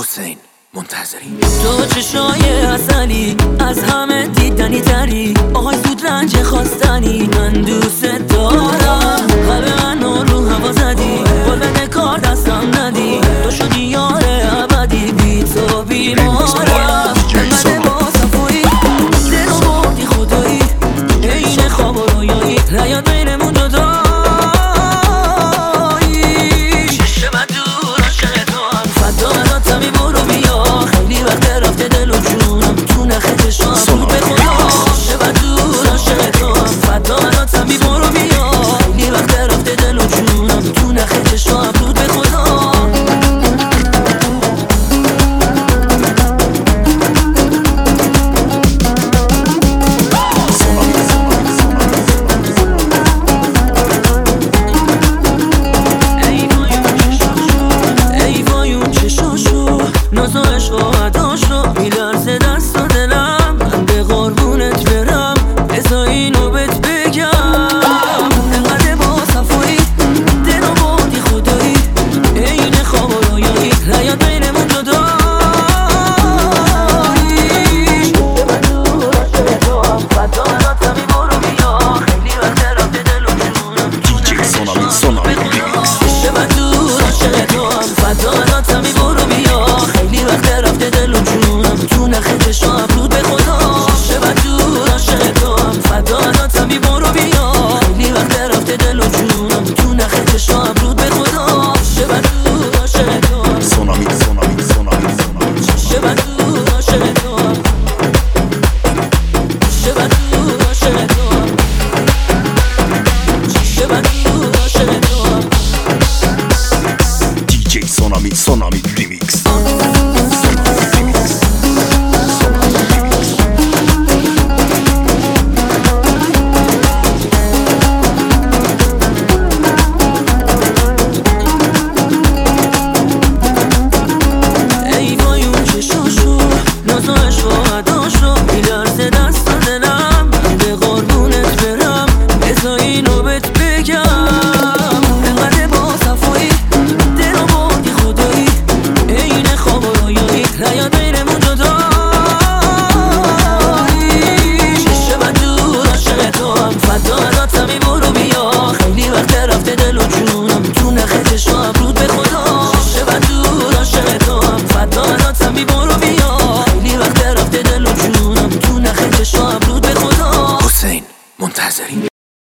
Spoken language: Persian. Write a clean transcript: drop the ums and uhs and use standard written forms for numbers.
حسین منتظری. تو چشای اصلی از همه دیدنی تری، آهای زود رنج خواستنی، من دوست دارم. قلب من رو هوا زدی، بال بده کار دستم ندی، تو شدی یار ابدی، بی تو بیمارم. انقدر با صفایی دل رو بردی خدایی، این خواب و رویایی نیاد بینمون جدایی. چشم من دور عاشق تو هم، فدا براتم این برو بیا، خیلی وقت رفته دل و جونم تو نخ چشام بود به خدا. چشم من دور عاشق تو هم، فدا براتم این برو بیا، خیلی وقت رفته دل و جونم تو نخ چشام بود به خدا. ناز و عشق و